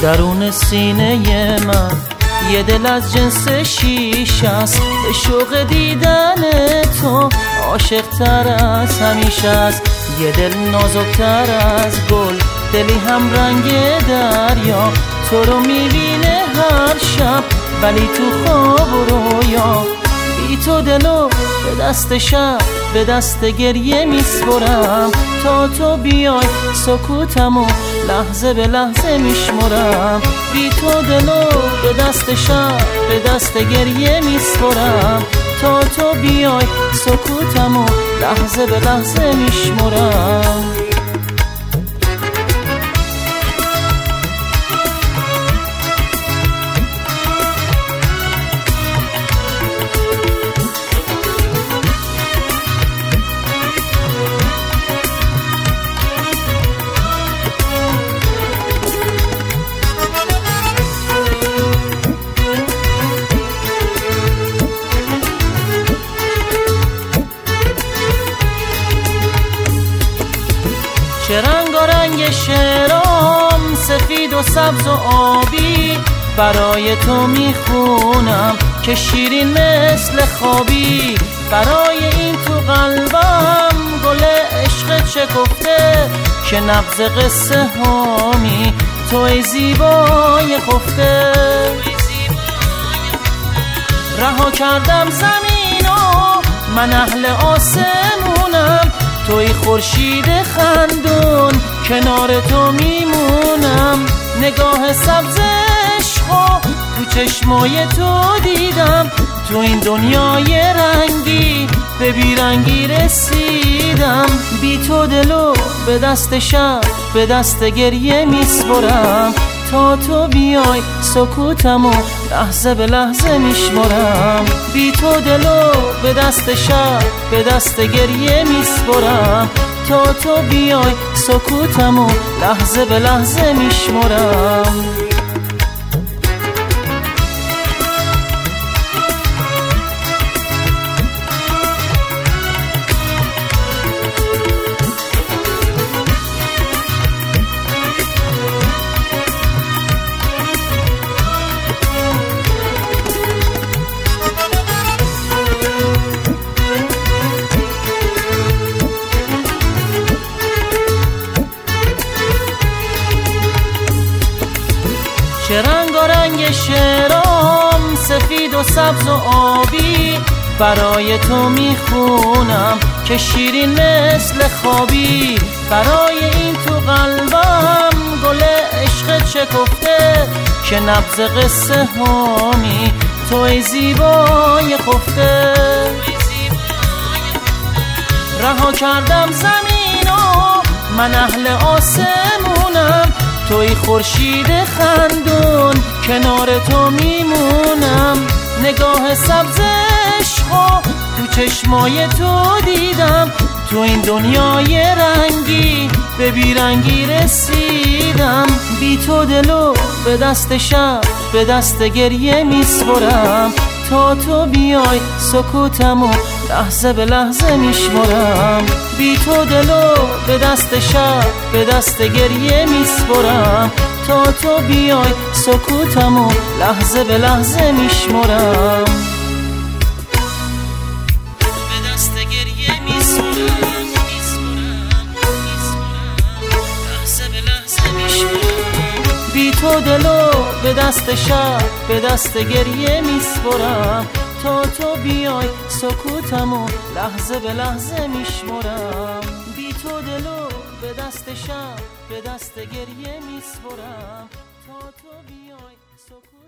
درون سینه من یه دل از جنس شیشه است، به شوق دیدن تو عاشق تر از همیشه است. یه دل نازکتر از گل، دلی هم رنگ دریا، تو رو میبینه هر شب ولی تو خواب و رویا. بی تو دلو به دست شب به دست گریه میسپرم، تا تو بیای سکوتمو لحظه به لحظه میشمرم. بی تو دلو به دست شب به دست گریه میسپرم، تا تو بیای سکوتمو لحظه به لحظه میشمرم. چه رنگ شعرام سفید و سبز و آبی، برای تو میخونم که شیرین مثل خوابی. برای این تو قلبم گل عشق شکفته، که نبض قصه هامی توی زیبای خفته. رها کردم زمینو من اهل آسمونم، توی خورشید خندون کنار تو میمونم. نگاه سبز عشقو تو چشمای تو دیدم، تو این دنیای رنگی به بیرنگی رسیدم. بی تو دلو به دست شب به دست گریه میسپرم، تا تو بیای سکوتمو لحظه به لحظه میشمرم. بی تو دلو به دست شب به دست گریه میسپرم، تا تو بیای سکوتمو لحظه به لحظه میشمرم. چه رنگ شعرام سفید و سبز و آبی، برای تو میخونم که شیرین مثل خوابی. برای این تو قلبم گل عشق شکفته، که نبض قصه هامی توی زیبای خفته. رها کردم زمینو من اهل آسمونم، توی خورشید خندون کنار تو میمونم. نگاه سبز عشقو تو چشمای تو دیدم، تو این دنیای رنگی به بیرنگی رسیدم. بی تو دلو به دست شب به دست گریه میسپرم، تا تو بیای سکوتمو لحظه به لحظه میشمرم. بی تو دلو به دست شب به دست گریه میسپرم، تا تو بیای سکوتمو لحظه به لحظه میشمرم. به دست گریه میسپرم لحظه به لحظه میشمرم. بی تو دلو به دست شب به دست گریه میسپرم، تا تو بیای سکوتمو لحظه به لحظه میشمرم. بی تو دلو به دست شب به دست گریه میسپرم، تا تو بیای سکوتمو